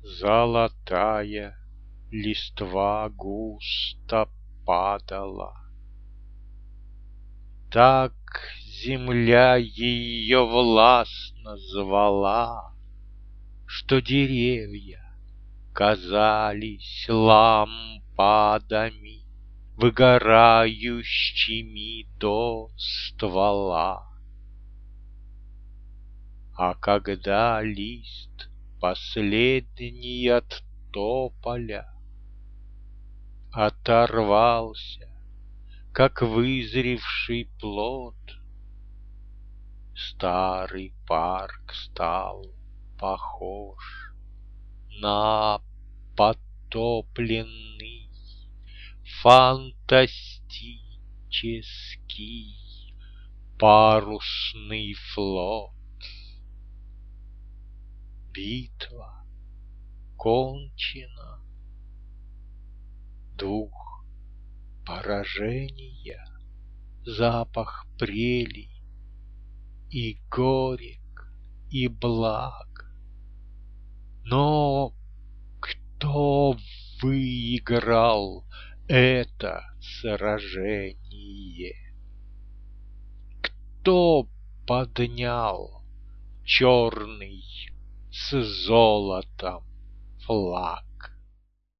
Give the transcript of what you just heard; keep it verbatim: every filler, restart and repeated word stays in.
Золотая листва густо падала. Так земля ее властно звала, что деревья казались лампадами, выгорающими до ствола. А когда лист последний от тополя оторвался, как вызревший плод, старый парк стал похож на потопленный фантастический парусный флот. Битва кончена. Дух поражения, запах прелий и горек, и благ. Но кто выиграл это сражение? Кто поднял черный с золотом флаг?